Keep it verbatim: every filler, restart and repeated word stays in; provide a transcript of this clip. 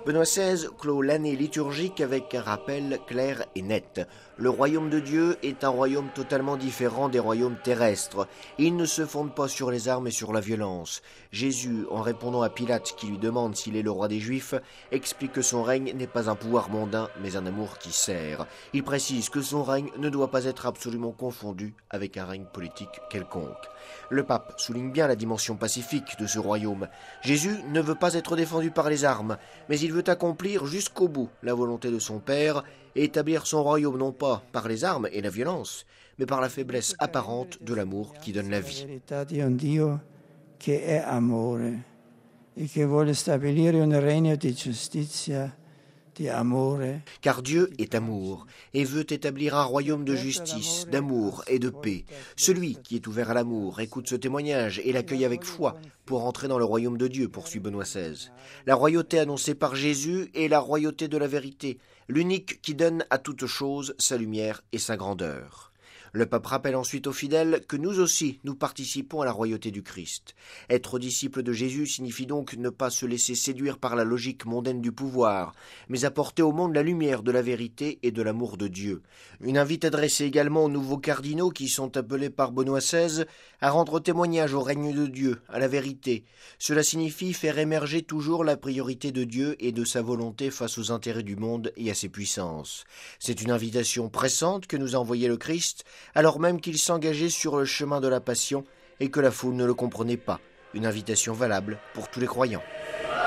Benoît seize clôt l'année liturgique avec un rappel clair et net. Le royaume de Dieu est un royaume totalement différent des royaumes terrestres. Il ne se fonde pas sur les armes et sur la violence. Jésus, en répondant à Pilate qui lui demande s'il est le roi des Juifs, explique que son règne n'est pas un pouvoir mondain, mais un amour qui sert. Il précise que son règne ne doit pas être absolument confondu avec un règne politique quelconque. Le pape souligne bien la dimension pacifique de ce royaume. Jésus ne veut pas être défendu par les armes, mais il veut accomplir jusqu'au bout la volonté de son Père et établir son royaume non pas par les armes et la violence, mais par la faiblesse apparente de l'amour qui donne la vie. Che è amore e che vuole stabilire un regno di giustizia, di amore. Car Dieu est amour et veut établir un royaume de justice, d'amour et de paix. Celui qui est ouvert à l'amour écoute ce témoignage et l'accueille avec foi pour entrer dans le royaume de Dieu, poursuit Benoît seize. La royauté annoncée par Jésus est la royauté de la vérité, l'unique qui donne à toute chose sa lumière et sa grandeur. Le pape rappelle ensuite aux fidèles que nous aussi, nous participons à la royauté du Christ. Être disciple de Jésus signifie donc ne pas se laisser séduire par la logique mondaine du pouvoir, mais apporter au monde la lumière de la vérité et de l'amour de Dieu. Une invite adressée également aux nouveaux cardinaux qui sont appelés par Benoît seize à rendre témoignage au règne de Dieu, à la vérité. Cela signifie faire émerger toujours la priorité de Dieu et de sa volonté face aux intérêts du monde et à ses puissances. C'est une invitation pressante que nous a envoyée le Christ, alors même qu'il s'engageait sur le chemin de la passion et que la foule ne le comprenait pas. Une invitation valable pour tous les croyants.